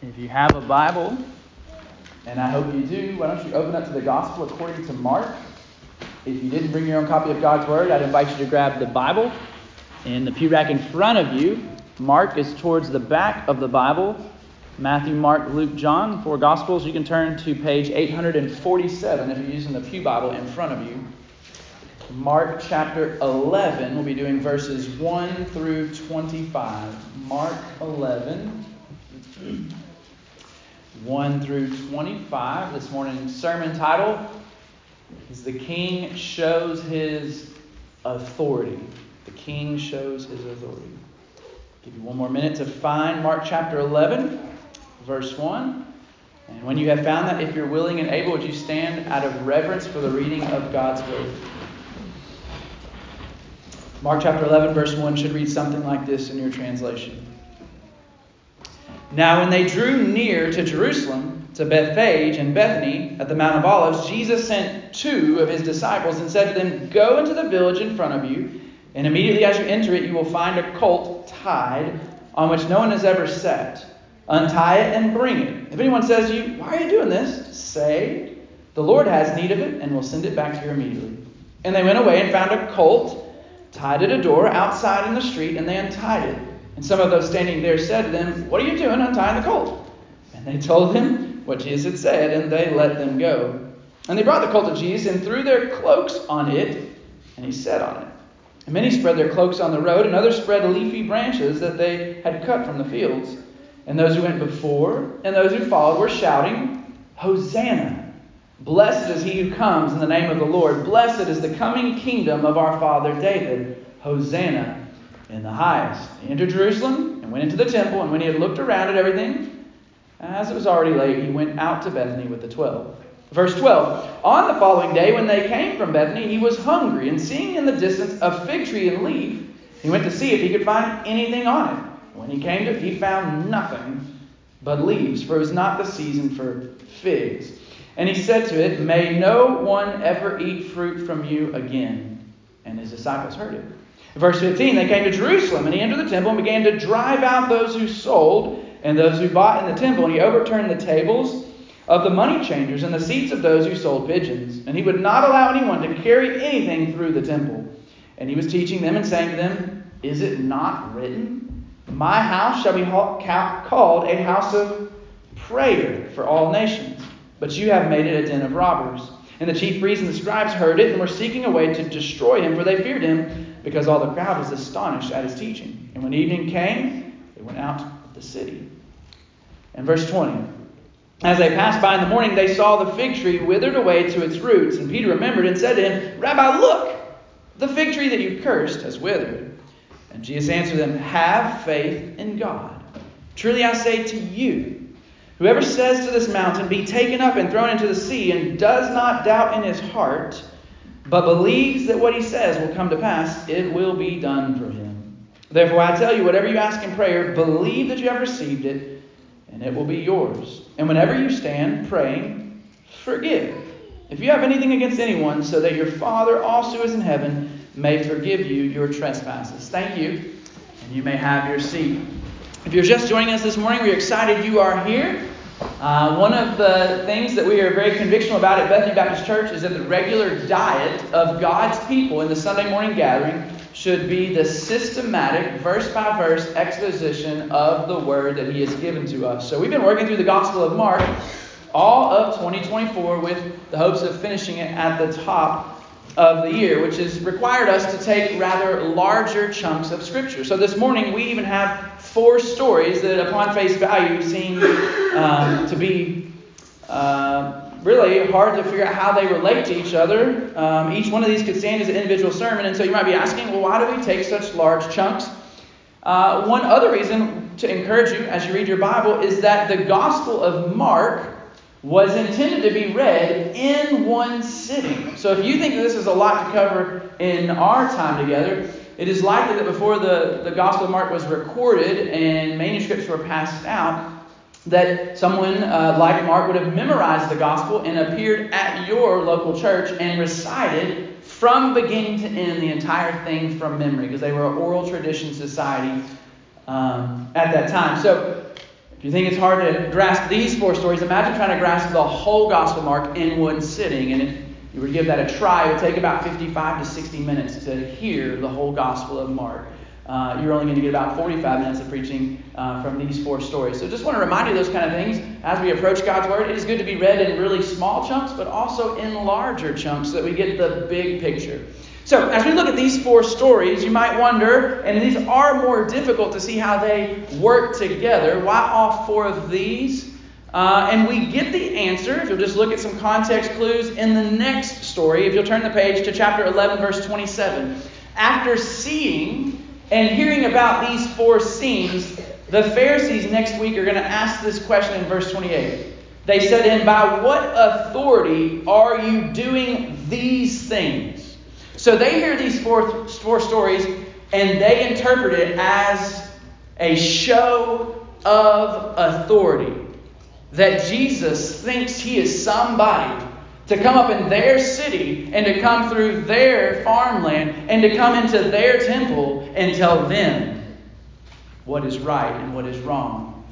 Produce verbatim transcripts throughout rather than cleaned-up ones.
If you have a Bible, and I hope you do, why don't you open up to the Gospel according to Mark. If you didn't bring your own copy of God's Word, I'd invite you to grab the Bible in the pew rack in front of you. Mark is towards the back of the Bible. Matthew, Mark, Luke, John, four Gospels. You can turn to page eight forty-seven if you're using the pew Bible in front of you. Mark chapter eleven, we'll be doing verses one through twenty-five. Mark eleven, one through twenty-five. This morning's sermon title is The King Shows His Authority. The King Shows His Authority. I'll give you one more minute to find Mark chapter eleven, verse one. And when you have found that, if you're willing and able, would you stand out of reverence for the reading of God's Word? Mark chapter eleven, verse one should read something like this in your translation. Now when they drew near to Jerusalem, to Bethphage and Bethany at the Mount of Olives, Jesus sent two of his disciples and said to them, "Go into the village in front of you, and immediately as you enter it, you will find a colt tied on which no one has ever sat. Untie it and bring it. If anyone says to you, 'Why are you doing this?' say, 'The Lord has need of it, and will send it back here immediately.'" And they went away and found a colt tied at a door outside in the street, and they untied it. And some of those standing there said to them, "What are you doing untying the colt?" And they told him what Jesus had said, and they let them go. And they brought the colt to Jesus and threw their cloaks on it, and he sat on it. And many spread their cloaks on the road, and others spread leafy branches that they had cut from the fields. And those who went before and those who followed were shouting, "Hosanna! Blessed is he who comes in the name of the Lord. Blessed is the coming kingdom of our father David. Hosanna in the highest." He entered Jerusalem and went into the temple, and when he had looked around at everything, as it was already late, he went out to Bethany with the twelve. Verse twelve, on the following day when they came from Bethany, he was hungry, and seeing in the distance a fig tree and leaf, he went to see if he could find anything on it. When he came to it, he found nothing but leaves, for it was not the season for figs. And he said to it, "May no one ever eat fruit from you again." And his disciples heard it. Verse fifteen, they came to Jerusalem, and he entered the temple and began to drive out those who sold and those who bought in the temple. And he overturned the tables of the money changers and the seats of those who sold pigeons. And he would not allow anyone to carry anything through the temple. And he was teaching them and saying to them, "Is it not written, 'My house shall be called a house of prayer for all nations'? But you have made it a den of robbers." And the chief priests and the scribes heard it and were seeking a way to destroy him, for they feared him, because all the crowd was astonished at his teaching. And when evening came, they went out of the city. And verse twenty. As they passed by in the morning, they saw the fig tree withered away to its roots. And Peter remembered and said to him, "Rabbi, look, the fig tree that you cursed has withered." And Jesus answered them, "Have faith in God. Truly I say to you, whoever says to this mountain, 'Be taken up and thrown into the sea,' and does not doubt in his heart, but believes that what he says will come to pass, it will be done for him. Therefore I tell you, whatever you ask in prayer, believe that you have received it, and it will be yours. And whenever you stand praying, forgive if you have anything against anyone, so that your Father also who is in heaven may forgive you your trespasses." Thank you, and you may have your seat. If you're just joining us this morning, we're excited you are here. Uh, one of the things that we are very convictional about at Bethany Baptist Church is that the regular diet of God's people in the Sunday morning gathering should be the systematic, verse-by-verse exposition of the Word that He has given to us. So we've been working through the Gospel of Mark all of twenty twenty-four with the hopes of finishing it at the top of the year, which has required us to take rather larger chunks of Scripture. So this morning we even have four stories that upon face value seem um, to be uh, really hard to figure out how they relate to each other. Um, each one of these could stand as an individual sermon, and so you might be asking, well, why do we take such large chunks? Uh, one other reason to encourage you as you read your Bible is that the Gospel of Mark was intended to be read in one sitting. So if you think this is a lot to cover in our time together, it is likely that before the, the Gospel of Mark was recorded and manuscripts were passed out, that someone uh, like Mark would have memorized the Gospel and appeared at your local church and recited from beginning to end the entire thing from memory, because they were an oral tradition society um, at that time. So If you think it's hard to grasp these four stories, imagine trying to grasp the whole Gospel of Mark in one sitting. And if you were to give that a try, it would take about fifty-five to sixty minutes to hear the whole Gospel of Mark. Uh, you're only going to get about forty-five minutes of preaching uh, from these four stories. So just want to remind you of those kind of things as we approach God's Word. It is good to be read in really small chunks, but also in larger chunks so that we get the big picture. So as we look at these four stories, you might wonder, and these are more difficult to see how they work together, why all four of these? Uh, and we get the answer, if you'll just look at some context clues, in the next story. If you'll turn the page to chapter eleven, verse twenty-seven. After seeing and hearing about these four scenes, the Pharisees next week are going to ask this question in verse twenty-eight. They said to him, "By what authority are you doing these things?" So they hear these four, four stories and they interpret it as a show of authority. That Jesus thinks he is somebody to come up in their city and to come through their farmland and to come into their temple and tell them what is right and what is wrong.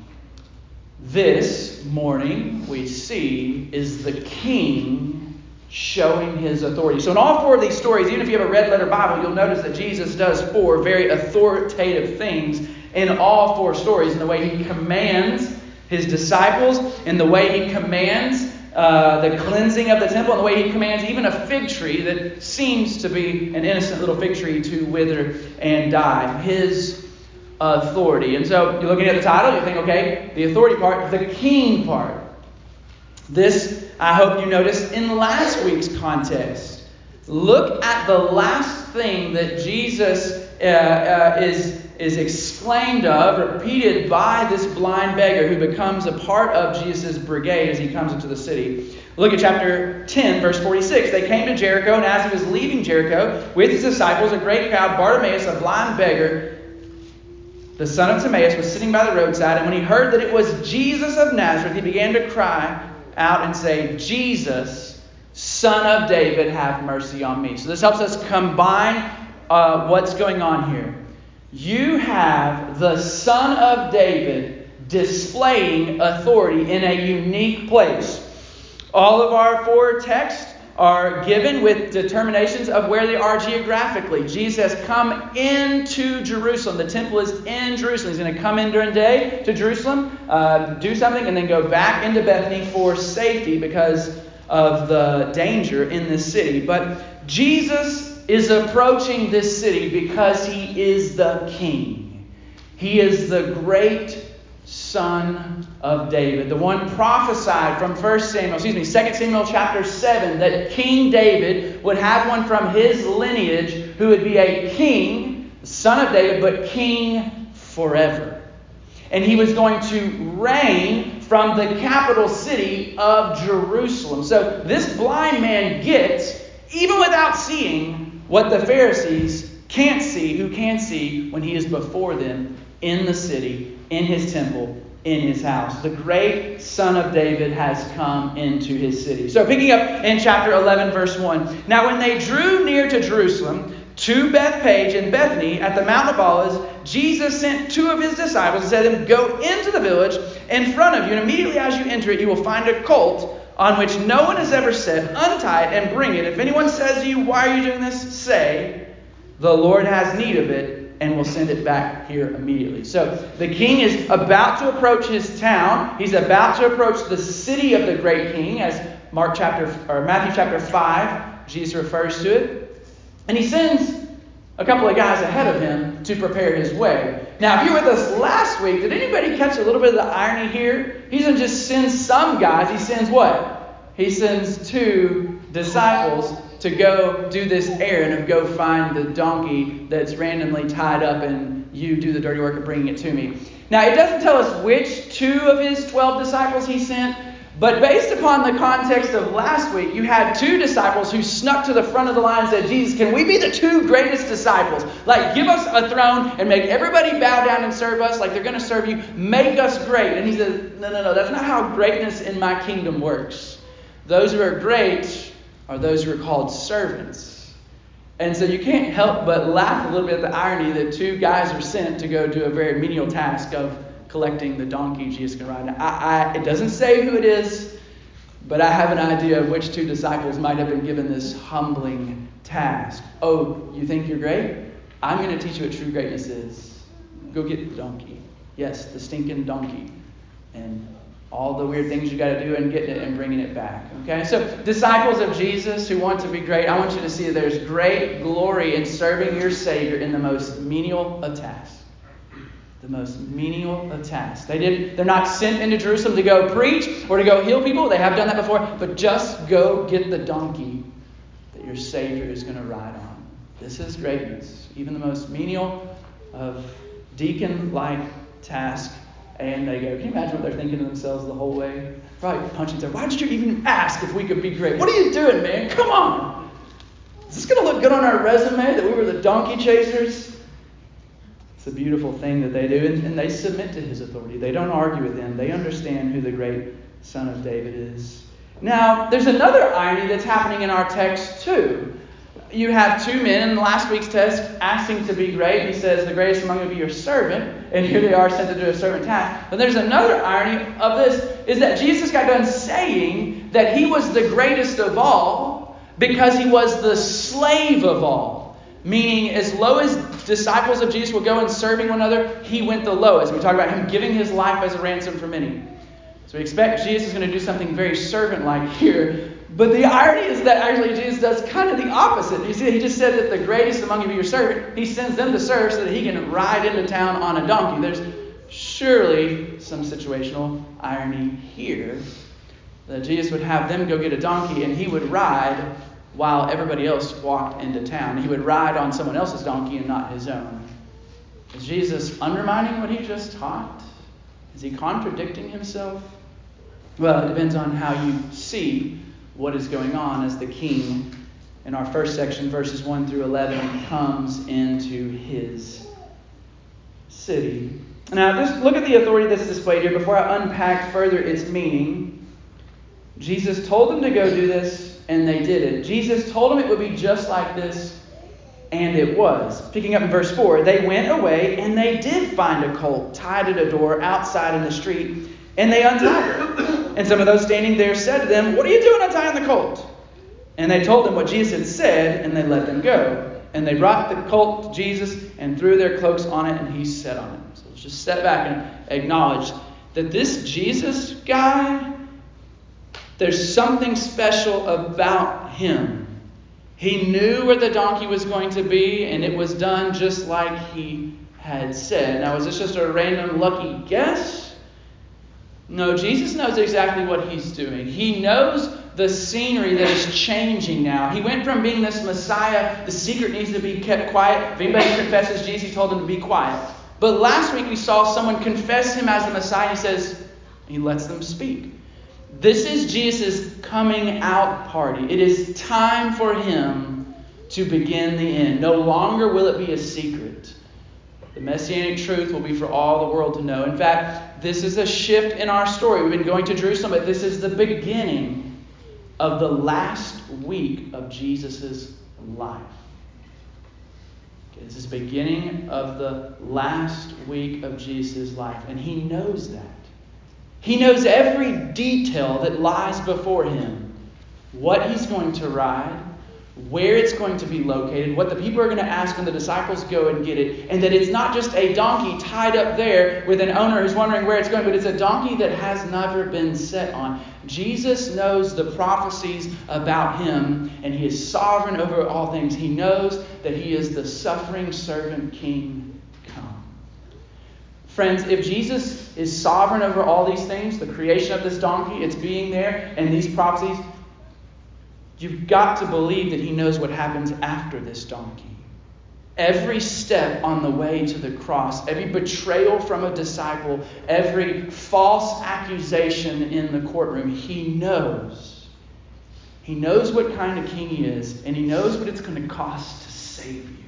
This morning we see is the king showing his authority. So in all four of these stories, even if you have a red letter Bible, you'll notice that Jesus does four very authoritative things in all four stories. In the way he commands his disciples, in the way he commands uh, the cleansing of the temple, in the way he commands even a fig tree that seems to be an innocent little fig tree to wither and die. His authority. And so you're looking at the title, you think, okay, the authority part, the king part. This, I hope you noticed in last week's context. Look at the last thing that Jesus uh, uh, is, is exclaimed of, repeated by this blind beggar who becomes a part of Jesus' brigade as he comes into the city. Look at chapter ten, verse forty-six. They came to Jericho, and as he was leaving Jericho with his disciples, a great crowd, Bartimaeus, a blind beggar, the son of Timaeus, was sitting by the roadside. And when he heard that it was Jesus of Nazareth, he began to cry out and say, "Jesus, Son of David, have mercy on me." So this helps us combine uh, what's going on here. You have the Son of David displaying authority in a unique place. All of our four texts are given with determinations of where they are geographically. Jesus has come into Jerusalem. The temple is in Jerusalem. He's going to come in during the day to Jerusalem, uh, do something, and then go back into Bethany for safety because of the danger in this city. But Jesus is approaching this city because he is the king. He is the great Son of David, the one prophesied from First Samuel, excuse me, Second Samuel chapter seven, that King David would have one from his lineage who would be a king, the son of David, but king forever. And he was going to reign from the capital city of Jerusalem. So this blind man gets, even without seeing, what the Pharisees can't see, who can see when he is before them in the city, in his temple, in his house. The great Son of David has come into his city. So picking up in chapter eleven, verse one. Now when they drew near to Jerusalem, to Bethphage and Bethany at the Mount of Olives, Jesus sent two of his disciples and said to them, "Go into the village in front of you, and immediately as you enter it, you will find a colt on which no one has ever sat. Untie it and bring it. If anyone says to you, 'Why are you doing this?' say, 'The Lord has need of it, and will send it back here immediately.'" So the king is about to approach his town. He's about to approach the city of the great king, as Mark chapter or Matthew chapter five, Jesus refers to it. And he sends a couple of guys ahead of him to prepare his way. Now, if you were with us last week, did anybody catch a little bit of the irony here? He doesn't just send some guys. He sends what? He sends two disciples to go do this errand of go find the donkey that's randomly tied up, and you do the dirty work of bringing it to me. Now, it doesn't tell us which two of his twelve disciples he sent, but based upon the context of last week, you had two disciples who snuck to the front of the line and said, "Jesus, can we be the two greatest disciples? Like, give us a throne and make everybody bow down and serve us like they're going to serve you. Make us great." And he says, no, no, no, that's not how greatness in my kingdom works. Those who are great are those who are called servants. And so you can't help but laugh a little bit at the irony that two guys are sent to go do a very menial task of collecting the donkey Jesus can ride. I, I, it doesn't say who it is, but I have an idea of which two disciples might have been given this humbling task. Oh, you think you're great? I'm going to teach you what true greatness is. Go get the donkey. Yes, the stinking donkey. And all the weird things you got to do and getting it and bringing it back. Okay, so disciples of Jesus who want to be great, I want you to see that there's great glory in serving your Savior in the most menial of tasks. The most menial of tasks. They did. They're not sent into Jerusalem to go preach or to go heal people. They have done that before. But just go get the donkey that your Savior is going to ride on. This is greatness. Even the most menial of deacon-like tasks. And they go, can you imagine what they're thinking to themselves the whole way? Probably punching their, why did you even ask if we could be great? What are you doing, man? Come on. Is this going to look good on our resume that we were the donkey chasers? It's a beautiful thing that they do. And, and they submit to his authority. They don't argue with him. They understand who the great Son of David is. Now, there's another irony that's happening in our text too. You have two men in last week's text asking to be great. He says, the greatest among you will be your servant. And here they are sent to do a servant task. But there's another irony of this, is that Jesus got done saying that he was the greatest of all because he was the slave of all. Meaning, as low as disciples of Jesus will go in serving one another, he went the lowest. We talk about him giving his life as a ransom for many. So we expect Jesus is going to do something very servant-like here. But the irony is that actually Jesus does kind of the opposite. You see, he just said that the greatest among you be your servant. He sends them to serve so that he can ride into town on a donkey. There's surely some situational irony here. That Jesus would have them go get a donkey and he would ride while everybody else walked into town. He would ride on someone else's donkey and not his own. Is Jesus undermining what he just taught? Is he contradicting himself? Well, it depends on how you see what is going on as the king in our first section, verses one through eleven, comes into his city. Now, just look at the authority that's displayed here before I unpack further its meaning. Jesus told them to go do this, and they did it. Jesus told them it would be just like this, and it was. Picking up in verse four, they went away, and they did find a colt tied at a door outside in the street, and they untied her. And some of those standing there said to them, what are you doing untying the colt? And they told them what Jesus had said, and they let them go. And they brought the colt to Jesus and threw their cloaks on it, and he sat on it. So let's just step back and acknowledge that this Jesus guy, there's something special about him. He knew where the donkey was going to be, and it was done just like he had said. Now, is this just a random lucky guess? No, Jesus knows exactly what he's doing. He knows the scenery that is changing now. He went from being this Messiah, the secret needs to be kept quiet. If anybody confesses Jesus, he told them to be quiet. But last week we saw someone confess him as the Messiah. He says, he lets them speak. This is Jesus' coming out party. It is time for him to begin the end. No longer will it be a secret. The Messianic truth will be for all the world to know. In fact, this is a shift in our story. We've been going to Jerusalem, but this is the beginning of the last week of Jesus' life. Okay, this is the beginning of the last week of Jesus' life, and he knows that. He knows every detail that lies before him. What he's going to ride, where it's going to be located, what the people are going to ask when the disciples go and get it, and that it's not just a donkey tied up there with an owner who's wondering where it's going, but it's a donkey that has never been set on. Jesus knows the prophecies about him, and he is sovereign over all things. He knows that he is the suffering servant king come. Friends, if Jesus is sovereign over all these things, the creation of this donkey, its being there, and these prophecies, you've got to believe that he knows what happens after this donkey. Every step on the way to the cross, every betrayal from a disciple, every false accusation in the courtroom, he knows. He knows what kind of king he is, and he knows what it's going to cost to save you.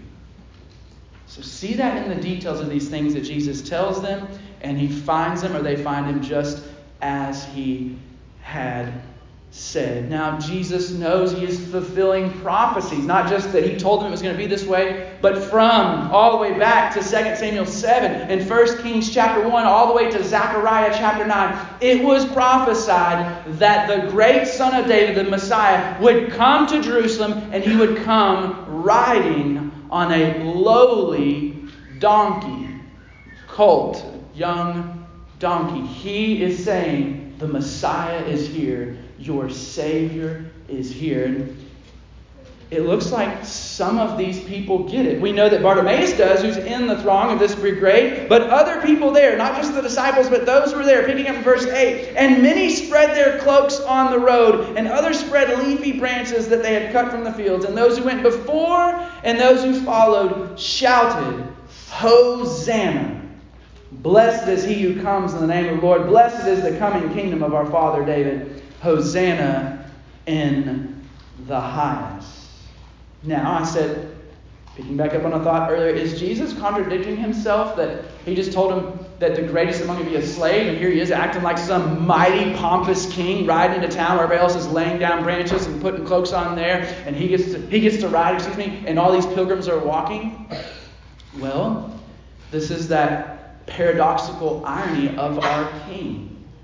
So see that in the details of these things that Jesus tells them, and he finds them, or they find him just as he had said. Now, Jesus knows he is fulfilling prophecies, not just that he told them it was going to be this way, but from all the way back to Second Samuel seven and First Kings chapter one, all the way to Zechariah chapter nine. It was prophesied that the great Son of David, the Messiah, would come to Jerusalem, and he would come riding on a lowly donkey, colt, young donkey. He is saying, the Messiah is here. Your Savior is here. And it looks like some of these people get it. We know that Bartimaeus does, who's in the throng of this brigade, but other people there, not just the disciples, but those who were there, picking up in verse eight. And many spread their cloaks on the road, and others spread leafy branches that they had cut from the fields. And those who went before and those who followed shouted, Hosanna! Blessed is he who comes in the name of the Lord. Blessed is the coming kingdom of our father David. Hosanna in the highest. Now, I said, picking back up on a thought earlier, is Jesus contradicting himself that he just told him that the greatest among you be a slave, and here he is acting like some mighty, pompous king riding into town where everybody else is laying down branches and putting cloaks on there, and he gets to, he gets to ride, excuse me, and all these pilgrims are walking? Well, this is that paradoxical irony of our king.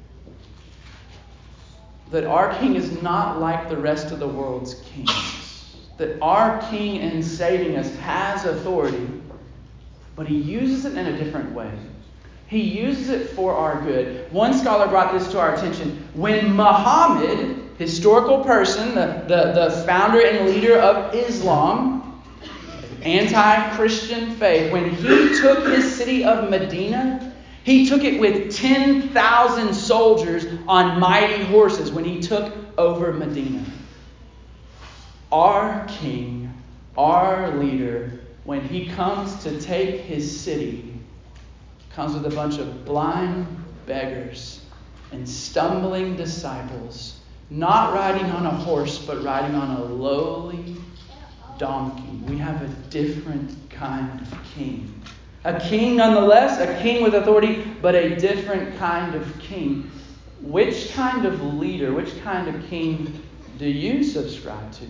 That our king is not like the rest of the world's kings. That our king in saving us has authority, but he uses it in a different way. He uses it for our good. One scholar brought this to our attention. When Muhammad, historical person, the, the, the founder and leader of Islam, anti-Christian faith, when he took his city of Medina, he took it with ten thousand soldiers on mighty horses when he took over Medina. Our king, our leader, when he comes to take his city, comes with a bunch of blind beggars and stumbling disciples, not riding on a horse, but riding on a lowly donkey. We have a different kind of king. A king nonetheless, a king with authority, but a different kind of king. Which kind of leader, which kind of king do you subscribe to?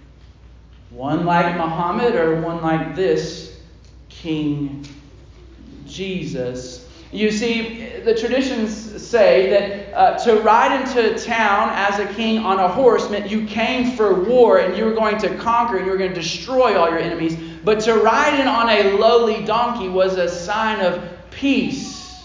One like Muhammad or one like this King Jesus? You see, the traditions say that uh, to ride into town as a king on a horse meant you came for war and you were going to conquer and you were going to destroy all your enemies. But to ride in on a lowly donkey was a sign of peace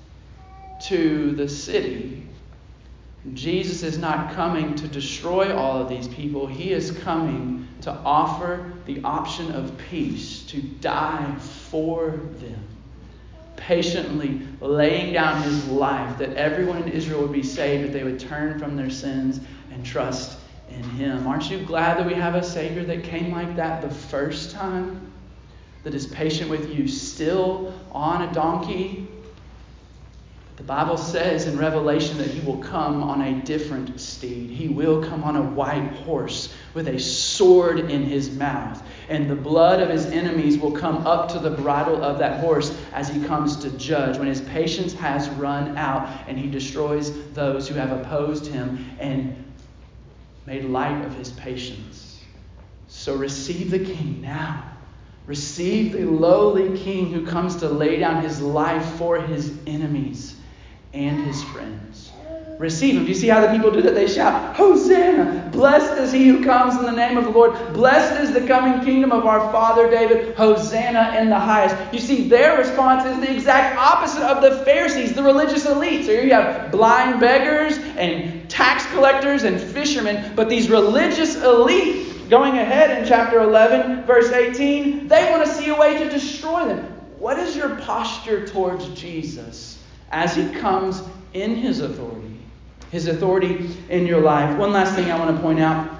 to the city. Jesus is not coming to destroy all of these people. He is coming to offer the option of peace, to die for them. Patiently laying down his life that everyone in Israel would be saved, that they would turn from their sins and trust in him. Aren't you glad that we have a Savior that came like that the first time? That is patient with you, still on a donkey? The Bible says in Revelation that he will come on a different steed. He will come on a white horse with a sword in his mouth. And the blood of his enemies will come up to the bridle of that horse as he comes to judge, when his patience has run out and he destroys those who have opposed him and made light of his patience. So receive the King now. Receive the lowly King who comes to lay down his life for his enemies and his friends. Receive him. Do you see how the people do that? They shout, Hosanna! Blessed is he who comes in the name of the Lord. Blessed is the coming kingdom of our father David. Hosanna in the highest. You see, their response is the exact opposite of the Pharisees, the religious elite. So here you have blind beggars and tax collectors and fishermen. But these religious elite, going ahead in chapter eleven, verse eighteen, they want to see a way to destroy them. What is your posture towards Jesus as he comes in his authority? His authority in your life. One last thing I want to point out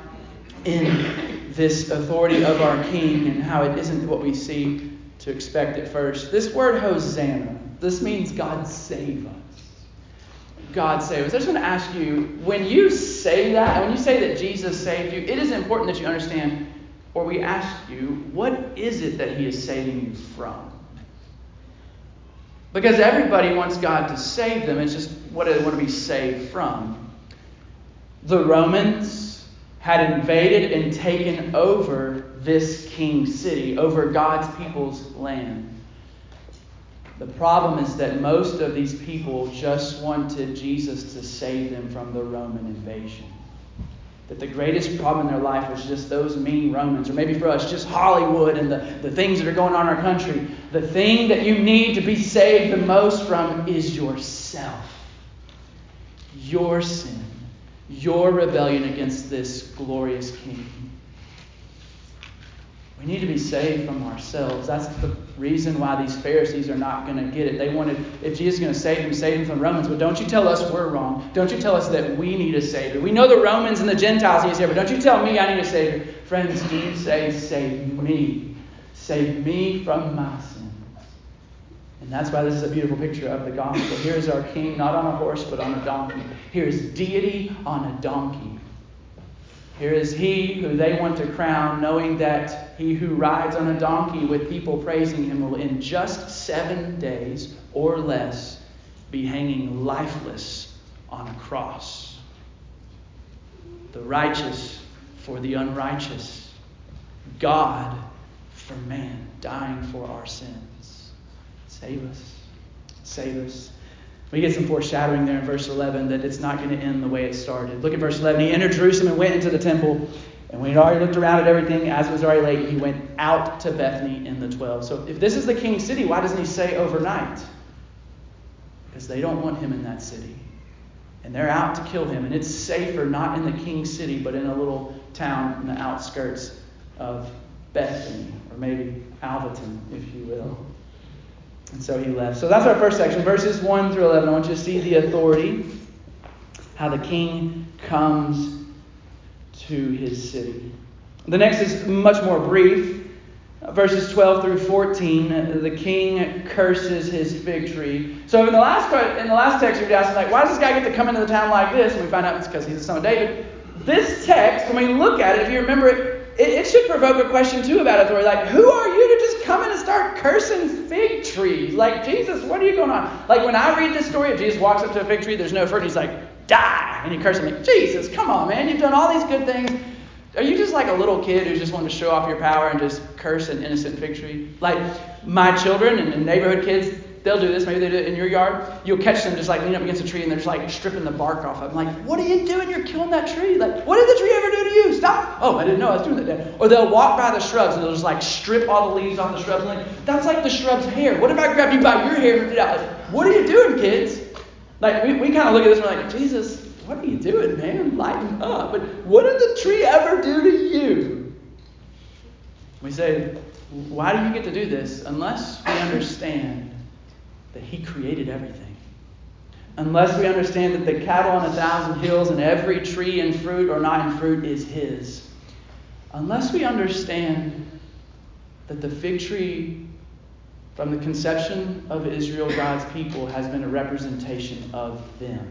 in this authority of our King and how it isn't what we see to expect at first. This word Hosanna, this means God save us. God save us. I just want to ask you, when you say that, and when you say that Jesus saved you, it is important that you understand, or we ask you, what is it that he is saving you from? Because everybody wants God to save them. It's just what do they want to be saved from? The Romans had invaded and taken over this king's city, over God's people's land. The problem is that most of these people just wanted Jesus to save them from the Roman invasion. That the greatest problem in their life was just those mean Romans, or maybe for us, just Hollywood and the, the things that are going on in our country. The thing that you need to be saved the most from is yourself. Your sin. Your rebellion against this glorious King. We need to be saved from ourselves. That's the reason why these Pharisees are not going to get it. They wanted, if Jesus is going to save them, save them from the Romans. But don't you tell us we're wrong. Don't you tell us that we need a Savior. We know the Romans and the Gentiles need a Savior. But don't you tell me I need a Savior. Friends, do you say, save me. Save me from my sins. And that's why this is a beautiful picture of the gospel. Here is our King, not on a horse, but on a donkey. Here is deity on a donkey. Here is he who they want to crown, knowing that he who rides on a donkey with people praising him will in just seven days or less be hanging lifeless on a cross. The righteous for the unrighteous. God for man, dying for our sins. Save us. Save us. We get some foreshadowing there in verse eleven that it's not going to end the way it started. Look at verse eleven. He entered Jerusalem and went into the temple. And when he had already looked around at everything, as it was already late, he went out to Bethany in the twelve. So if this is the king's city, why doesn't he say overnight? Because they don't want him in that city. And they're out to kill him. And it's safer not in the king's city, but in a little town in the outskirts of Bethany. Or maybe Alvaton, if you will. And so he left. So that's our first section, verses one through eleven. I want you to see the authority, how the king comes to his city. The next is much more brief. Verses twelve through fourteen, the king curses his fig tree. So in the last in the last text, you'd ask, like, why does this guy get to come into the town like this? And we find out it's because he's the son of David. This text, when we look at it, if you remember it, it, it should provoke a question too about authority. Like, who are you to just come in and start cursing fig trees? Like, Jesus, what are you going on? Like, when I read this story, if Jesus walks up to a fig tree, there's no fruit, he's like, die! And he curses me. Jesus, come on, man, you've done all these good things. Are you just like a little kid who just wanted to show off your power and just curse an innocent fig tree? Like, my children and, and neighborhood kids, they'll do this. Maybe they do it in your yard. You'll catch them just like leaning up against a tree and they're just like stripping the bark off of them. Like, what are you doing? You're killing that tree. Like, what did the tree ever do to you? Stop. Oh, I didn't know I was doing that, Dad. Or they'll walk by the shrubs and they'll just like strip all the leaves off the shrubs. And like, that's like the shrub's hair. What if I grabbed you by your hair and ripped it out? Like, what are you doing, kids? Like, we, we kind of look at this and we're like, Jesus, what are you doing, man? Lighten up. But what did the tree ever do to you? We say, why do you get to do this? Unless we understand that he created everything. Unless we understand that the cattle on a thousand hills and every tree in fruit or not in fruit is his. Unless we understand that the fig tree from the conception of Israel, God's people, has been a representation of them.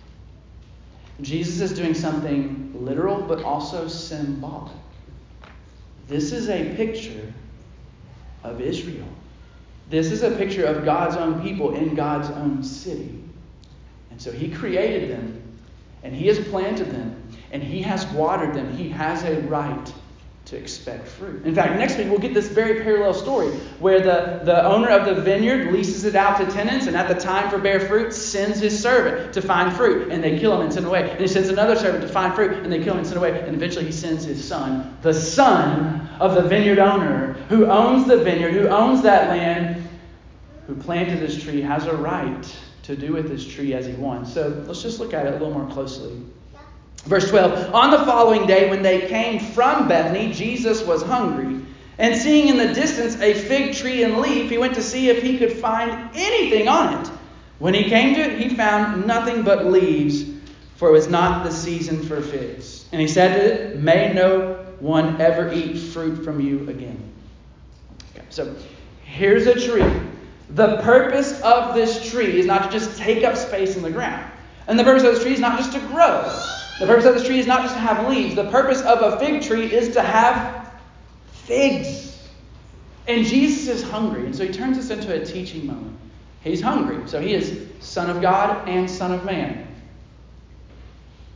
Jesus is doing something literal but also symbolic. This is a picture of Israel. This is a picture of God's own people in God's own city. And so he created them, and he has planted them, and he has watered them. He has a right to expect fruit. In fact, next week we'll get this very parallel story where the, the owner of the vineyard leases it out to tenants, and at the time for bear fruit sends his servant to find fruit, and they kill him and send away. And he sends another servant to find fruit, and they kill him and send away. And eventually he sends his son, the son of the vineyard owner, who owns the vineyard, who owns that land, who planted this tree, has a right to do with this tree as he wants. So let's just look at it a little more closely. Verse twelve, on the following day when they came from Bethany, Jesus was hungry. And seeing in the distance a fig tree and leaf, he went to see if he could find anything on it. When he came to it, he found nothing but leaves, for it was not the season for figs. And he said to it, may no one ever eat fruit from you again. Okay, so here's a tree. The purpose of this tree is not to just take up space in the ground. And the purpose of this tree is not just to grow. The purpose of this tree is not just to have leaves. The purpose of a fig tree is to have figs. And Jesus is hungry. And so he turns this into a teaching moment. He's hungry. So he is Son of God and Son of Man.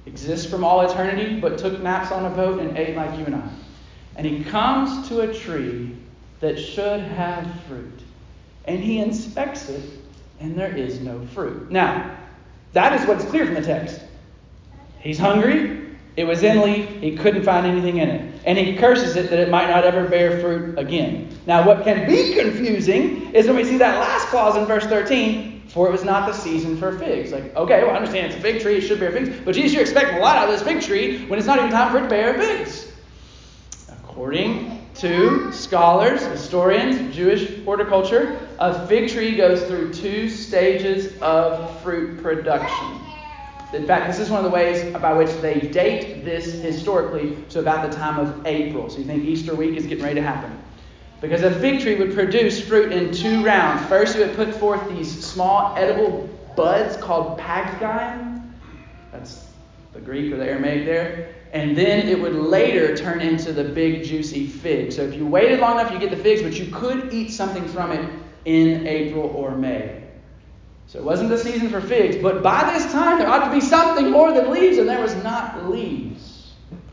exists from all eternity, but took naps on a boat and ate like you and I. And he comes to a tree that should have fruit. And he inspects it, and there is no fruit. Now, that is what's clear from the text. He's hungry. It was in leaf. He couldn't find anything in it. And he curses it that it might not ever bear fruit again. Now, what can be confusing is when we see that last clause in verse thirteen, for it was not the season for figs. Like, okay, well, I understand it's a fig tree. It should bear figs. But Jesus, you're expecting a lot out of this fig tree when it's not even time for it to bear figs. According to scholars, historians, Jewish horticulture, a fig tree goes through two stages of fruit production. In fact, this is one of the ways by which they date this historically to about the time of April. So you think Easter week is getting ready to happen. Because a fig tree would produce fruit in two rounds. First, it would put forth these small edible buds called pagine. That's the Greek or the Aramaic there. And then it would later turn into the big juicy fig. So if you waited long enough, you get the figs, but you could eat something from it in April or May. So it wasn't the season for figs, but by this time there ought to be something more than leaves, and there was not leaves.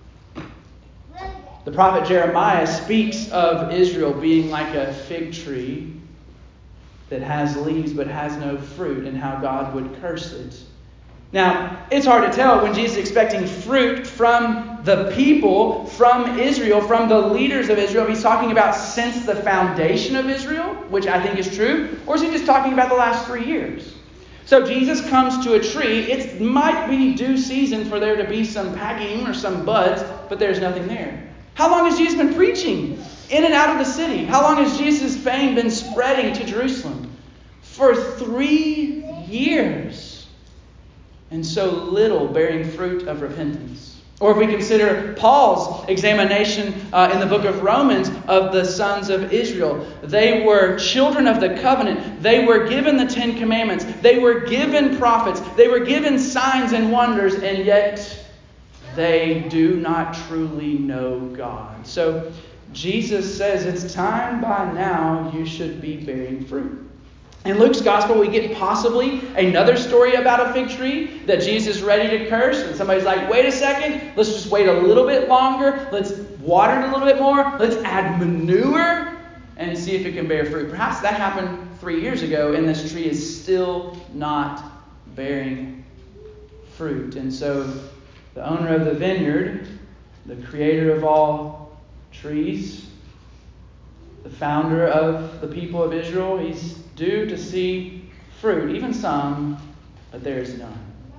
The prophet Jeremiah speaks of Israel being like a fig tree that has leaves but has no fruit, and how God would curse it. Now, it's hard to tell when Jesus is expecting fruit from the people, from Israel, from the leaders of Israel. If he's talking about since the foundation of Israel, which I think is true, or is he just talking about the last three years? So Jesus comes to a tree. It might be due season for there to be some pagine or some buds, but there's nothing there. How long has Jesus been preaching in and out of the city? How long has Jesus' fame been spreading to Jerusalem? For three years. And so little bearing fruit of repentance. Or if we consider Paul's examination uh, in the book of Romans of the sons of Israel. They were children of the covenant. They were given the Ten Commandments. They were given prophets. They were given signs and wonders. And yet they do not truly know God. So Jesus says it's time by now you should be bearing fruit. In Luke's gospel, we get possibly another story about a fig tree that Jesus is ready to curse. And somebody's like, wait a second, let's just wait a little bit longer. Let's water it a little bit more. Let's add manure and see if it can bear fruit. Perhaps that happened three years ago and this tree is still not bearing fruit. And so the owner of the vineyard, the creator of all trees, the founder of the people of Israel, he's due to see fruit, even some, but there is none.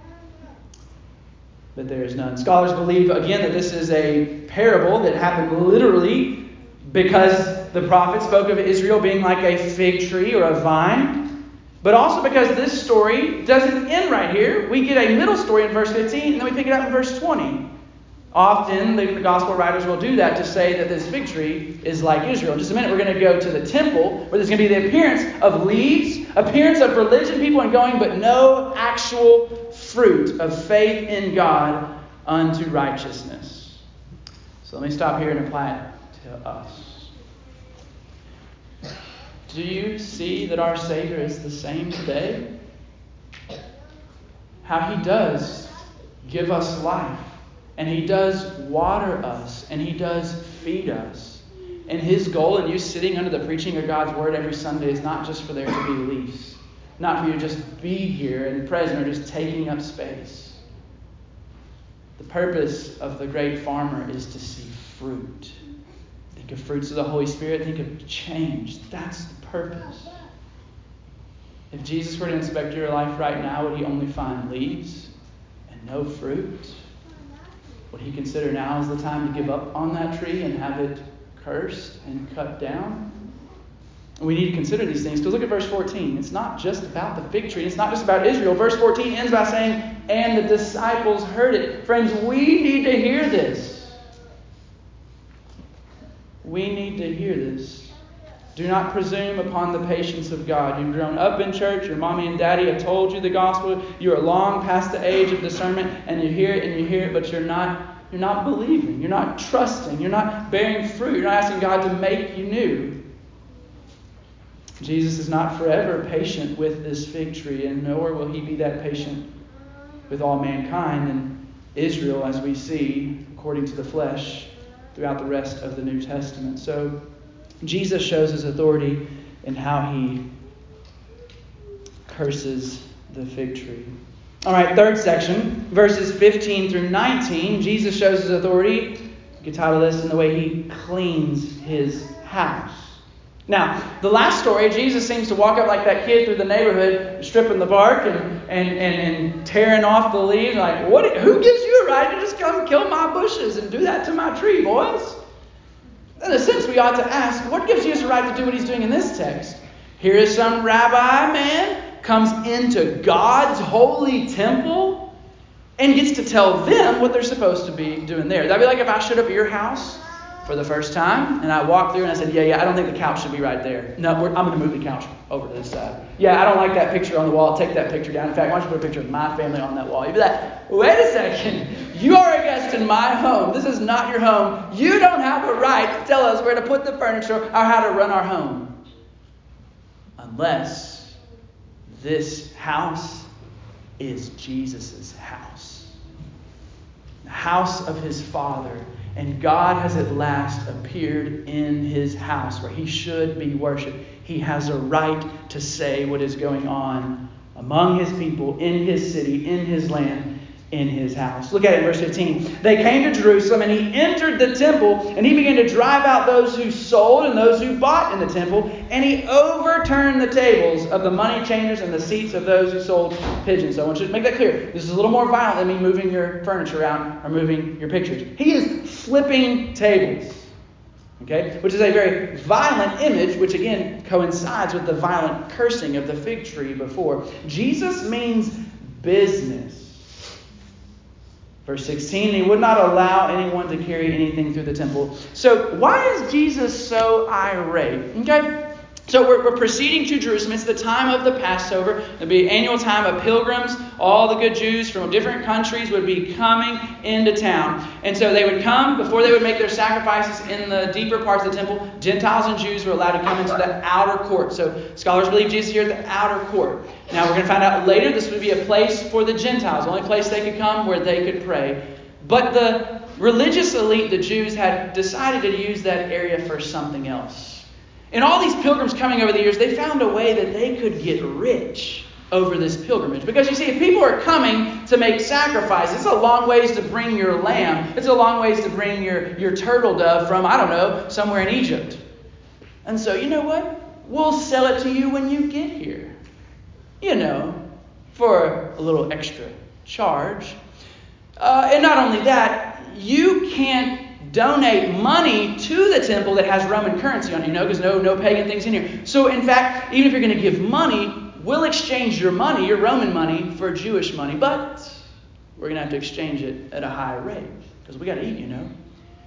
But there is none. Scholars believe, again, that this is a parable that happened literally because the prophet spoke of Israel being like a fig tree or a vine, but also because this story doesn't end right here. We get a middle story in verse fifteen, and then we pick it up in verse twenty. Often the gospel writers will do that to say that this fig tree is like Israel. In just a minute, we're going to go to the temple where there's going to be the appearance of leaves, appearance of religion, people and going, but no actual fruit of faith in God unto righteousness. So let me stop here and apply it to us. Do you see that our Savior is the same today? How he does give us life. And he does water us. And he does feed us. And his goal in you sitting under the preaching of God's word every Sunday is not just for there to be leaves. Not for you to just be here and present or just taking up space. The purpose of the great farmer is to see fruit. Think of fruits of the Holy Spirit. Think of change. That's the purpose. If Jesus were to inspect your life right now, would he only find leaves and no fruit? Would he consider now is the time to give up on that tree and have it cursed and cut down? We need to consider these things because look at verse fourteen. It's not just about the fig tree. It's not just about Israel. Verse fourteen ends by saying, and the disciples heard it. Friends, we need to hear this. We need to hear this. Do not presume upon the patience of God. You've grown up in church. Your mommy and daddy have told you the gospel. You are long past the age of discernment, and you hear it and you hear it, but you're not, you're not believing. You're not trusting. You're not bearing fruit. You're not asking God to make you new. Jesus is not forever patient with this fig tree, and nor will he be that patient with all mankind. And Israel, as we see, according to the flesh, throughout the rest of the New Testament. So Jesus shows his authority in how he curses the fig tree. All right, third section, verses fifteen through nineteen. Jesus shows his authority. You could title this in the way he cleans his house. Now, the last story, Jesus seems to walk up like that kid through the neighborhood, stripping the bark and and, and, and tearing off the leaves. Like, what? Who gives you a right to just come kill my bushes and do that to my tree, boys? In a sense, we ought to ask, what gives Jesus a right to do what he's doing in this text? Here is some rabbi man, comes into God's holy temple, and gets to tell them what they're supposed to be doing there. That'd be like if I showed up at your house for the first time, and I walked through and I said, yeah, yeah, I don't think the couch should be right there. No, we're, I'm going to move the couch over to this side. Yeah, I don't like that picture on the wall. Take that picture down. In fact, why don't you put a picture of my family on that wall? You'd be like, wait a second. You are a guest in my home. This is not your home. You don't have a right to tell us where to put the furniture or how to run our home. Unless this house is Jesus' house. The house of his Father. And God has at last appeared in his house where he should be worshipped. He has a right to say what is going on among his people, in his city, in his land, in his house. Look at it in verse fifteen. They came to Jerusalem and he entered the temple and he began to drive out those who sold and those who bought in the temple. And he overturned the tables of the money changers and the seats of those who sold pigeons. So I want you to make that clear. This is a little more violent than me moving your furniture around or moving your pictures. He is flipping tables. Okay? Which is a very violent image, which again coincides with the violent cursing of the fig tree before. Jesus means business. Verse sixteen, he would not allow anyone to carry anything through the temple. So why is Jesus so irate? Okay? So we're, we're proceeding to Jerusalem. It's the time of the Passover. It'll be an annual time of pilgrims. All the good Jews from different countries would be coming into town. And so they would come before they would make their sacrifices in the deeper parts of the temple. Gentiles and Jews were allowed to come into the outer court. So scholars believe Jesus here at the outer court. Now we're going to find out later this would be a place for the Gentiles. The only place they could come where they could pray. But the religious elite, the Jews, had decided to use that area for something else. And all these pilgrims coming over the years, they found a way that they could get rich over this pilgrimage. Because you see, if people are coming to make sacrifices, it's a long ways to bring your lamb. It's a long ways to bring your, your turtle dove from, I don't know, somewhere in Egypt. And so, you know what? We'll sell it to you when you get here. You know, for a little extra charge. Uh, and not only that, you can't donate money to the temple that has Roman currency on it, you know, because no, no pagan things in here. So, in fact, even if you're going to give money, we'll exchange your money, your Roman money, for Jewish money. But we're going to have to exchange it at a higher rate because we got to eat, you know.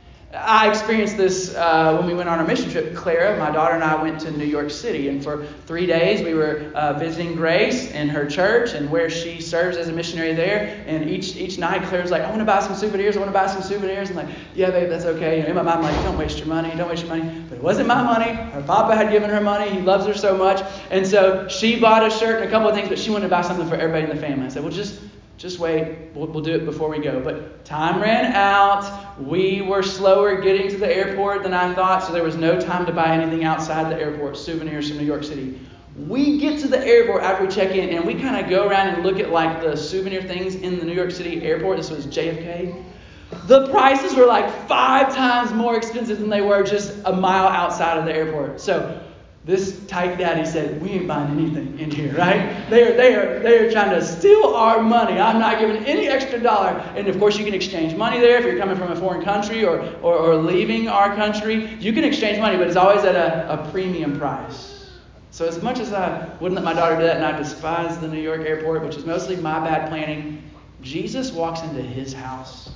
I experienced this uh, when we went on our mission trip. Clara, my daughter, and I went to New York City. And for three days, we were uh, visiting Grace in her church and where she serves as a missionary there. And each each night, Clara's like, I want to buy some souvenirs. I want to buy some souvenirs. I'm like, yeah, babe, that's okay. You know, in my mind, I'm like, don't waste your money. Don't waste your money. But it wasn't my money. Her papa had given her money. He loves her so much. And so she bought a shirt and a couple of things, but she wanted to buy something for everybody in the family. I said, well, just... Just wait. We'll, we'll do it before we go. But time ran out. We were slower getting to the airport than I thought, so there was no time to buy anything outside the airport, souvenirs from New York City. We get to the airport after we check in, and we kind of go around and look at like the souvenir things in the New York City airport. This was J F K. The prices were like five times more expensive than they were just a mile outside of the airport. So this tight daddy said, we ain't buying anything in here, right? They are, they are, they are trying to steal our money. I'm not giving any extra dollar. And of course, you can exchange money there if you're coming from a foreign country or, or, or leaving our country. You can exchange money, but it's always at a, a premium price. So as much as I wouldn't let my daughter do that, and I despise the New York airport, which is mostly my bad planning, Jesus walks into his house,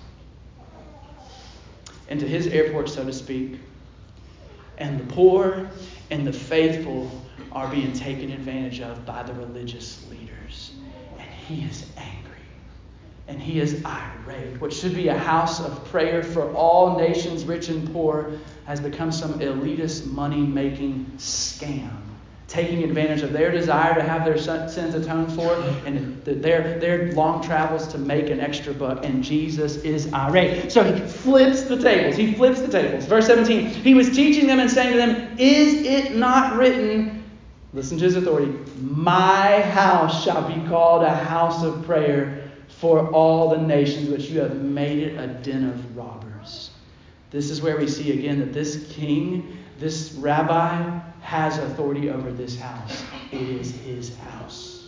into his airport, so to speak, and the poor and the faithful are being taken advantage of by the religious leaders. And he is angry. And he is irate. What should be a house of prayer for all nations, rich and poor, has become some elitist money-making scam taking advantage of their desire to have their sins atoned for and their, their long travels to make an extra buck. And Jesus is irate. So he flips the tables. He flips the tables. Verse seventeen, he was teaching them and saying to them, is it not written, listen to his authority, my house shall be called a house of prayer for all the nations, but you have made it a den of robbers. This is where we see again that this king, this rabbi, has authority over this house. It is his house.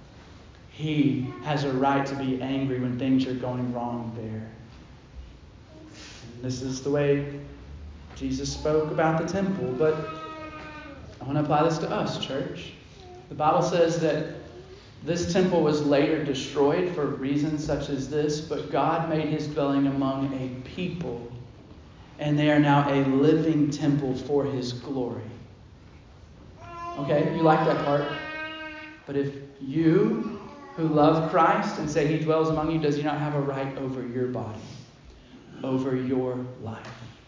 He has a right to be angry when things are going wrong there. And this is the way Jesus spoke about the temple. But I want to apply this to us, church. The Bible says that this temple was later destroyed for reasons such as this, but God made his dwelling among a people, and they are now a living temple for his glory. Okay, you like that part. But if you who love Christ and say he dwells among you, does he not have a right over your body, over your life?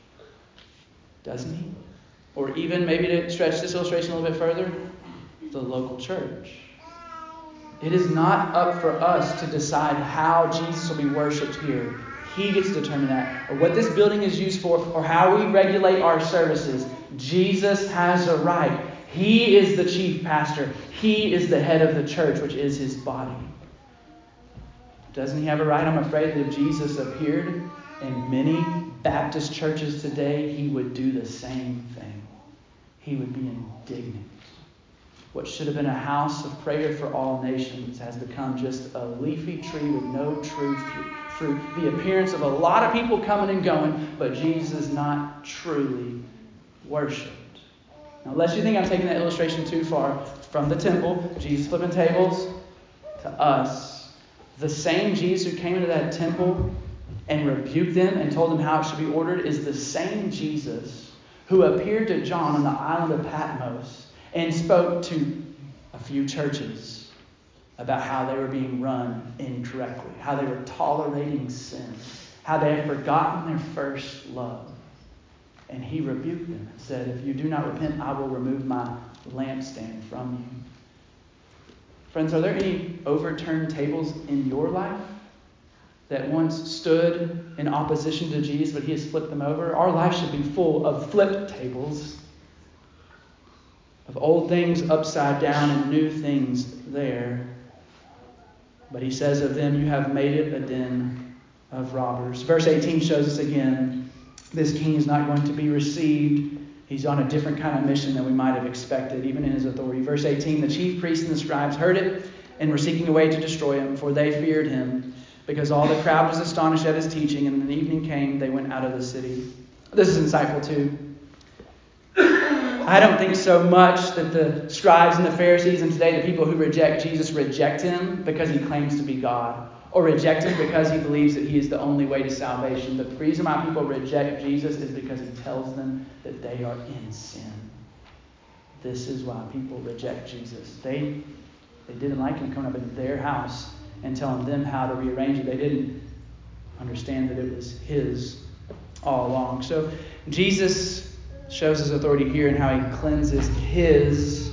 Doesn't he? Or even, maybe to stretch this illustration a little bit further, the local church. It is not up for us to decide how Jesus will be worshipped here. He gets to determine that, or what this building is used for, or how we regulate our services. Jesus has a right. He is the chief pastor. He is the head of the church, which is his body. Doesn't he have a right? I'm afraid that if Jesus appeared in many Baptist churches today, he would do the same thing. He would be indignant. What should have been a house of prayer for all nations has become just a leafy tree with no true fruit. The appearance of a lot of people coming and going, but Jesus is not truly worshipped. Now, unless you think I'm taking that illustration too far, from the temple, Jesus flipping tables, to us, the same Jesus who came into that temple and rebuked them and told them how it should be ordered is the same Jesus who appeared to John on the island of Patmos and spoke to a few churches about how they were being run incorrectly, how they were tolerating sin, how they had forgotten their first love. And he rebuked them and said, if you do not repent, I will remove my lampstand from you. Friends, are there any overturned tables in your life that once stood in opposition to Jesus, but he has flipped them over? Our life should be full of flipped tables, of old things upside down and new things there. But he says of them, you have made it a den of robbers. Verse eighteen shows us again, this king is not going to be received. He's on a different kind of mission than we might have expected, even in his authority. Verse eighteen, the chief priests and the scribes heard it and were seeking a way to destroy him, for they feared him, because all the crowd was astonished at his teaching, and when the evening came, they went out of the city. This is insightful too. I don't think so much that the scribes and the Pharisees and today the people who reject Jesus reject him because he claims to be God, or reject him because he believes that he is the only way to salvation. The reason why people reject Jesus is because he tells them that they are in sin. This is why people reject Jesus. They, they didn't like him coming up into their house and telling them how to rearrange it. They didn't understand that it was his all along. So Jesus shows his authority here in how he cleanses his,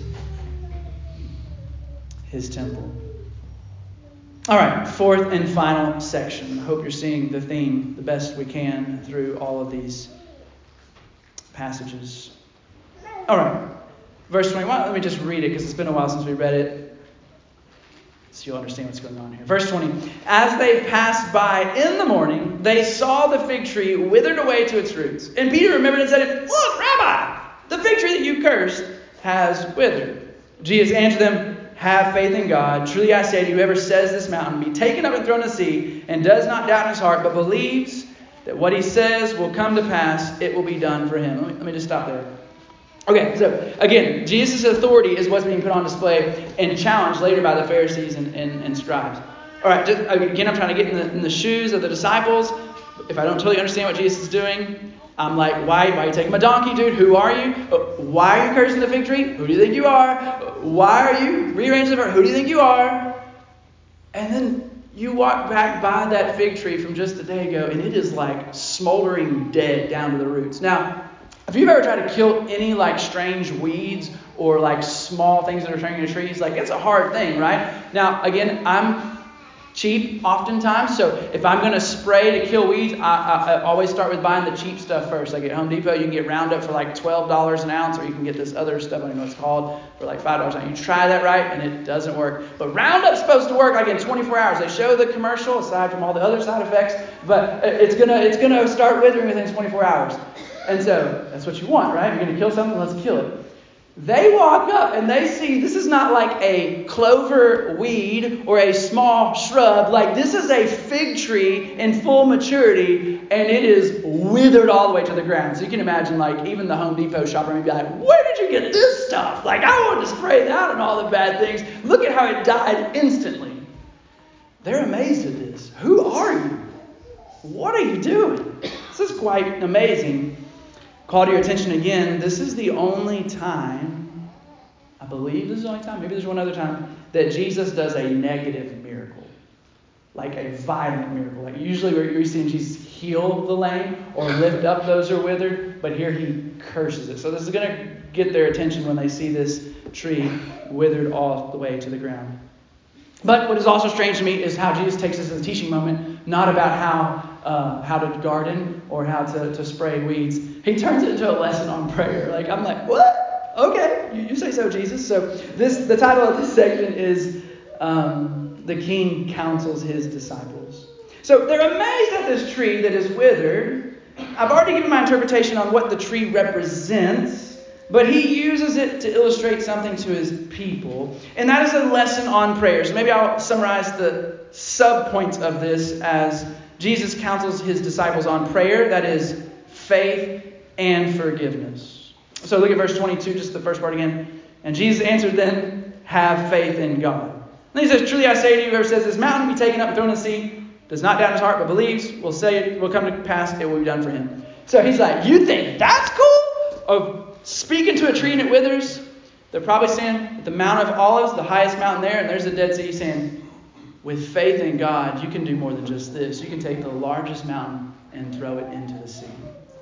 his temple. All right, fourth and final section. I hope you're seeing the theme the best we can through all of these passages. All right, verse twenty-one. Let me just read it because it's been a while since we read it, so you'll understand what's going on here. Verse twenty. As they passed by in the morning, they saw the fig tree withered away to its roots. And Peter remembered and said, "Look, Rabbi, the fig tree that you cursed has withered." Jesus answered them, "Have faith in God. Truly I say to you, whoever says this mountain, be taken up and thrown into the sea, and does not doubt in his heart, but believes that what he says will come to pass, it will be done for him." Let me, let me just stop there. Okay, so again, Jesus' authority is what's being put on display and challenged later by the Pharisees and, and, and scribes. All right, just, again, I'm trying to get in the, in the shoes of the disciples. If I don't totally understand what Jesus is doing, I'm like, why, why are you taking my donkey, dude? Who are you? Why are you cursing the fig tree? Who do you think you are? Why are you rearranging the fig? Who do you think you are? And then you walk back by that fig tree from just a day ago, and it is like smoldering dead down to the roots. Now, if you've ever tried to kill any like strange weeds or like small things that are turning into trees. Like, it's a hard thing, right? Now, again, I'm cheap oftentimes, so if I'm going to spray to kill weeds, I, I, I always start with buying the cheap stuff first. Like at Home Depot, you can get Roundup for like twelve dollars an ounce, or you can get this other stuff, I don't know what it's called, for like five dollars an ounce. You try that right, and it doesn't work. But Roundup's supposed to work like in twenty-four hours. They show the commercial, aside from all the other side effects, but it's gonna it's gonna start withering within twenty-four hours. And so that's what you want, right? You're going to kill something, let's kill it. They walk up and they see this is not like a clover weed or a small shrub. Like, this is a fig tree in full maturity, and it is withered all the way to the ground. So you can imagine, like, even the Home Depot shopper may be like, where did you get this stuff? Like, I want to spray that and all the bad things. Look at how it died instantly. They're amazed at this. Who are you? What are you doing? This is quite amazing. Call to your attention again, this is the only time, I believe this is the only time, maybe there's one other time, that Jesus does a negative miracle. Like a violent miracle. Like usually we're seeing Jesus heal the lame or lift up those who are withered, but here he curses it. So this is going to get their attention when they see this tree withered all the way to the ground. But what is also strange to me is how Jesus takes this as a teaching moment, not about how uh, how to garden or how to, to spray weeds. He turns it into a lesson on prayer. Like, I'm like, what? Okay, you, you say so, Jesus. So this the title of this section is um, The King Counsels His Disciples. So they're amazed at this tree that is withered. I've already given my interpretation on what the tree represents, but he uses it to illustrate something to his people. And that is a lesson on prayer. So maybe I'll summarize the sub-points of this as Jesus counsels his disciples on prayer. That is faith and forgiveness. So look at verse twenty-two, just the first part again. And Jesus answered them, have faith in God. And he says, truly I say to you, whoever says this mountain be taken up and thrown in the sea, does not doubt in his heart, but believes, will say it will come to pass, it will be done for him. So he's like, you think that's cool? Of speaking to a tree and it withers? They're probably saying at the Mount of Olives, the highest mountain there, and there's the Dead Sea, saying, with faith in God, you can do more than just this. You can take the largest mountain and throw it into the sea.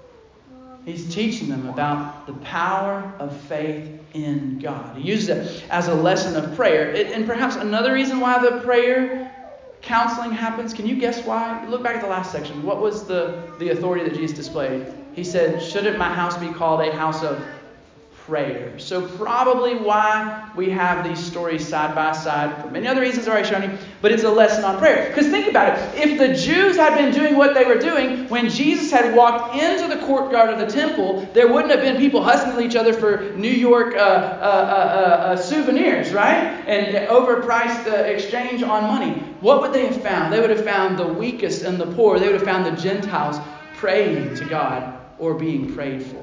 He's teaching them about the power of faith in God. He uses it as a lesson of prayer. It, and perhaps another reason why the prayer counseling happens, can you guess why? Look back at the last section. What was the, the authority that Jesus displayed? He said, shouldn't my house be called a house of prayer? So probably why we have these stories side by side, for many other reasons I've already shown you, but it's a lesson on prayer. Because think about it. If the Jews had been doing what they were doing, when Jesus had walked into the courtyard of the temple, there wouldn't have been people hustling with each other for New York uh, uh, uh, uh, souvenirs, right? And overpriced uh, exchange on money. What would they have found? They would have found the weakest and the poor. They would have found the Gentiles praying to God or being prayed for.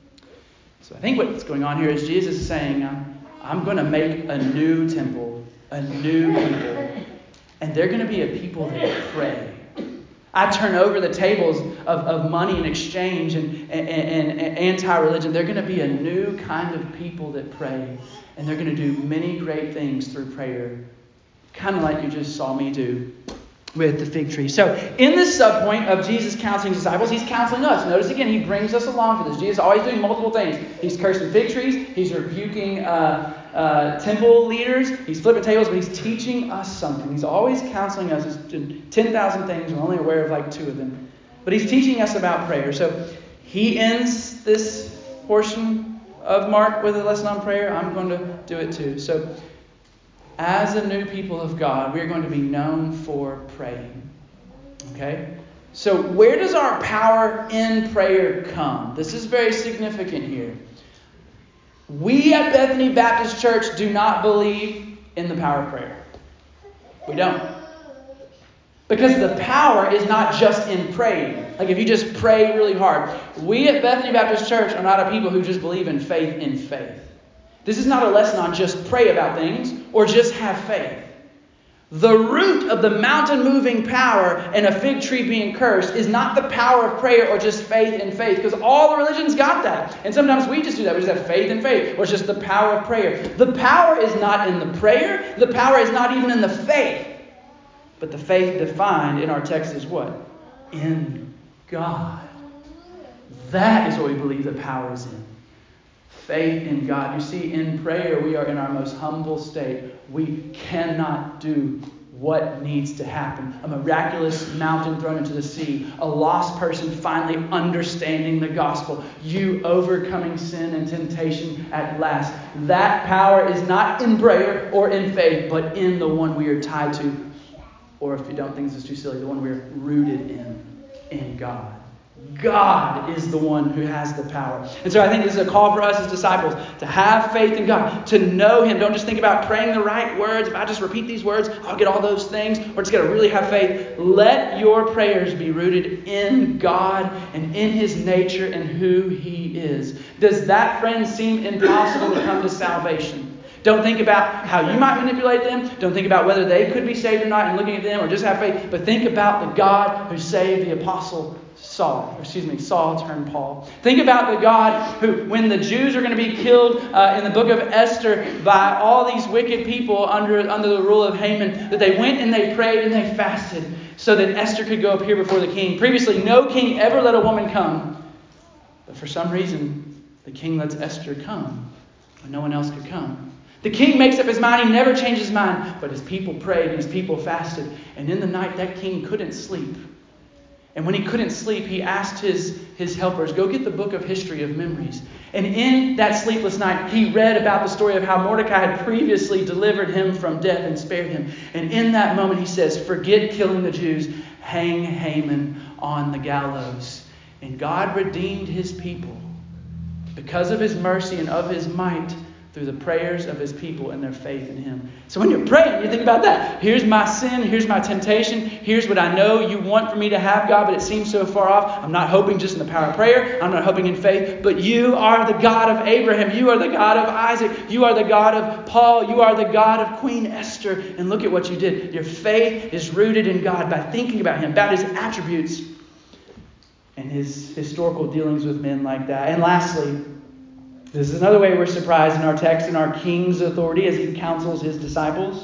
So I think what's going on here is Jesus is saying, I'm, I'm going to make a new temple, a new people, and they're going to be a people that pray. I turn over the tables of, of money and exchange and, and, and, and anti-religion. They're going to be a new kind of people that pray, and they're going to do many great things through prayer, kind of like you just saw me do with the fig tree. So in this subpoint of Jesus counseling disciples, he's counseling us. Notice again, he brings us along for this. Jesus is always doing multiple things. He's cursing fig trees. He's rebuking uh, uh, temple leaders. He's flipping tables, but he's teaching us something. He's always counseling us. It's ten thousand things. We're only aware of like two of them. But he's teaching us about prayer. So he ends this portion of Mark with a lesson on prayer. I'm going to do it too. So as a new people of God, we are going to be known for praying. Okay? So where does our power in prayer come? This is very significant here. We at Bethany Baptist Church do not believe in the power of prayer. We don't. Because the power is not just in praying. Like if you just pray really hard. We at Bethany Baptist Church are not a people who just believe in faith in faith. This is not a lesson on just pray about things or just have faith. The root of the mountain-moving power and a fig tree being cursed is not the power of prayer or just faith in faith. Because all the religions got that. And sometimes we just do that. We just have faith in faith. Or it's just the power of prayer. The power is not in the prayer. The power is not even in the faith. But the faith defined in our text is what? In God. That is what we believe the power is in. Faith in God. You see, in prayer, we are in our most humble state. We cannot do what needs to happen. A miraculous mountain thrown into the sea. A lost person finally understanding the gospel. You overcoming sin and temptation at last. That power is not in prayer or in faith, but in the one we are tied to. Or if you don't think this is too silly, the one we are rooted in, in God. God is the one who has the power. And so I think this is a call for us as disciples to have faith in God, to know Him. Don't just think about praying the right words. If I just repeat these words, I'll get all those things. We're just going to really have faith. Let your prayers be rooted in God and in His nature and who He is. Does that, friend, seem impossible to come to salvation? Don't think about how you might manipulate them. Don't think about whether they could be saved or not and looking at them, or just have faith. But think about the God who saved the apostle Saul, or excuse me, Saul turned Paul. Think about the God who, when the Jews are going to be killed uh, in the book of Esther by all these wicked people under, under the rule of Haman, that they went and they prayed and they fasted so that Esther could go appear before the king. Previously, no king ever let a woman come. But for some reason, the king lets Esther come when no one else could come. The king makes up his mind. He never changes his mind. But his people prayed and his people fasted. And in the night, that king couldn't sleep. And when he couldn't sleep, he asked his, his helpers, go get the book of history of memories. And in that sleepless night, he read about the story of how Mordecai had previously delivered him from death and spared him. And in that moment, he says, forget killing the Jews. Hang Haman on the gallows. And God redeemed His people because of His mercy and of His might, through the prayers of His people and their faith in Him. So when you're praying, you think about that. Here's my sin. Here's my temptation. Here's what I know you want for me to have, God, but it seems so far off. I'm not hoping just in the power of prayer. I'm not hoping in faith. But you are the God of Abraham. You are the God of Isaac. You are the God of Paul. You are the God of Queen Esther. And look at what you did. Your faith is rooted in God by thinking about Him, about His attributes and His historical dealings with men like that. And lastly, this is another way we're surprised in our text in our King's authority as He counsels His disciples.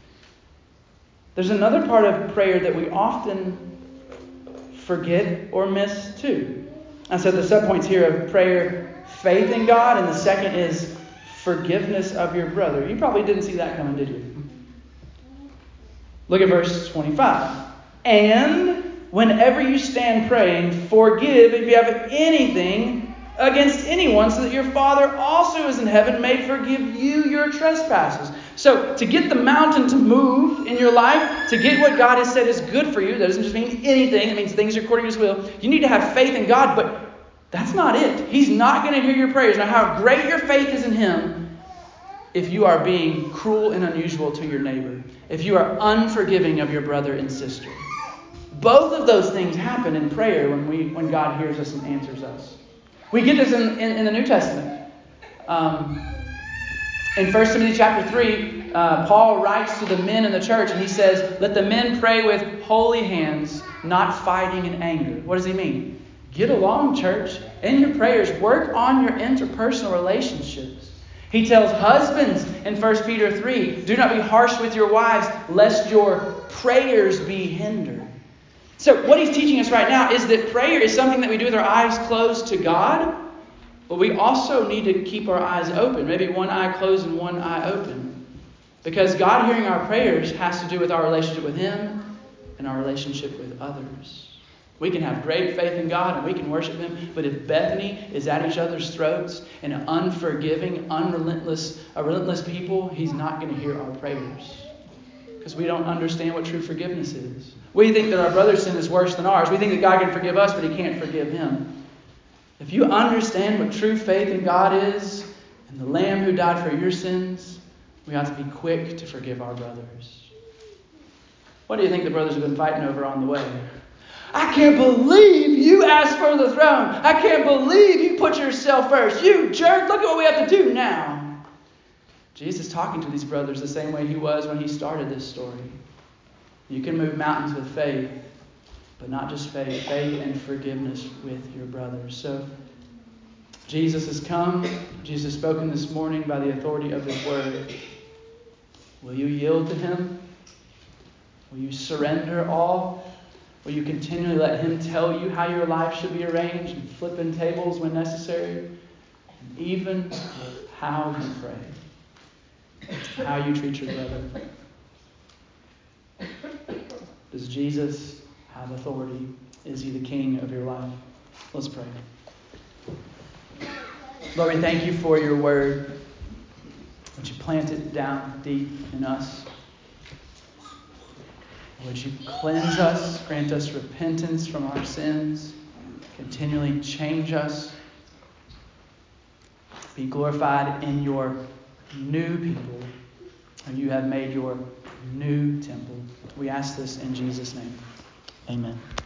There's another part of prayer that we often forget or miss too. I said the subpoints here of prayer, faith in God, and the second is forgiveness of your brother. You probably didn't see that coming, did you? Look at verse twenty-five. And whenever you stand praying, forgive if you have anything against anyone, so that your Father also is in heaven may forgive you your trespasses. So to get the mountain to move in your life, to get what God has said is good for you, that doesn't just mean anything, it means things are according to His will. You need to have faith in God, but that's not it. He's not going to hear your prayers. Now, how great your faith is in Him if you are being cruel and unusual to your neighbor, if you are unforgiving of your brother and sister. Both of those things happen in prayer when we when God hears us and answers us. We get this in, in, in the New Testament. Um, in First Timothy chapter three, uh, Paul writes to the men in the church and he says, let the men pray with holy hands, not fighting in anger. What does he mean? Get along, church. In your prayers, work on your interpersonal relationships. He tells husbands in First Peter three, do not be harsh with your wives, lest your prayers be hindered. So what he's teaching us right now is that prayer is something that we do with our eyes closed to God, but we also need to keep our eyes open. Maybe one eye closed and one eye open. Because God hearing our prayers has to do with our relationship with Him and our relationship with others. We can have great faith in God and we can worship Him, but if Bethany is at each other's throats and an unforgiving, unrelentless, a relentless people, He's not going to hear our prayers. Because we don't understand what true forgiveness is. We think that our brother's sin is worse than ours. We think that God can forgive us, but He can't forgive him. If you understand what true faith in God is, and the Lamb who died for your sins, we ought to be quick to forgive our brothers. What do you think the brothers have been fighting over on the way? I can't believe you asked for the throne. I can't believe you put yourself first. You jerk, look at what we have to do now. Jesus is talking to these brothers the same way He was when He started this story. You can move mountains with faith, but not just faith, faith and forgiveness with your brothers. So Jesus has come. Jesus has spoken this morning by the authority of His word. Will you yield to Him? Will you surrender all? Will you continually let Him tell you how your life should be arranged and flipping tables when necessary? and even how you pray, how you treat your brother. Does Jesus have authority? Is he the king of your life? Let's pray. Lord, we thank you for your word. Would you plant it down deep in us? Would you cleanse us, grant us repentance from our sins, continually change us, be glorified in your new people, who you have made your new temple. We ask this in Jesus' name. Amen.